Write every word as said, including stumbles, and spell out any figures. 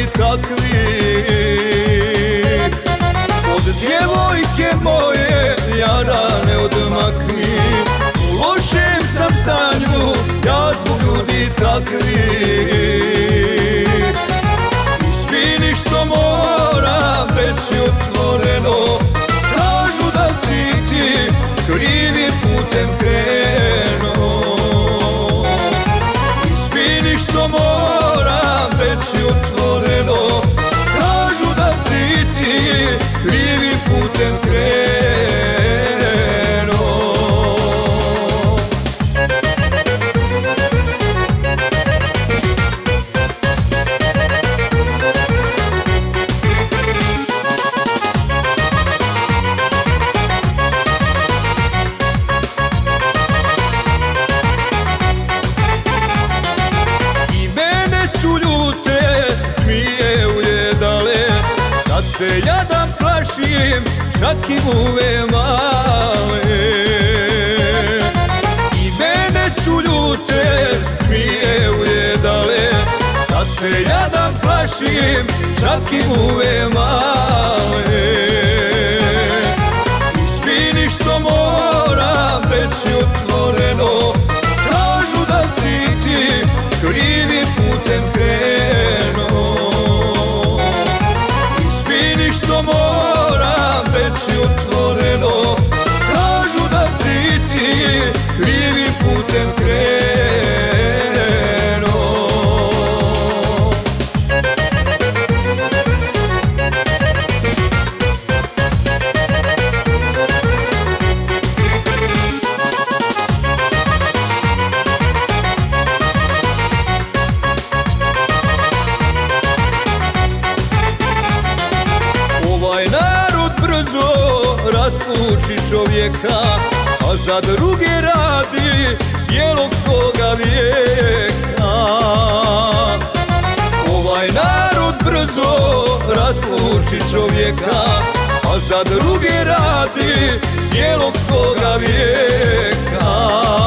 takvi. Od djevojke moje jara ne odmakni, u lošem sam stanju ja zbog ljudi takvi. Izvini što moram reći otvoreno, kažu da si ti krivim putem krenuo. Izvini što moram reći otvoreno, kažu da si ti krivim putem krenuo. Se jadan plašim, čak i muve male. I mene su ljute smije ujedale, sad se jadan plašim, čak i muve male. Izvini što moram reći otvoreno, kažu da si ti krivim putem krenuo. Što moram reći otvoreno, kažu da si ti krivim putem krenuo. Ovaj narod brzo raspuči čovjeka, a za druge radi cijelog svoga vijeka. Ovaj narod brzo raspuči čovjeka, a za druge radi cijelog svoga vijeka.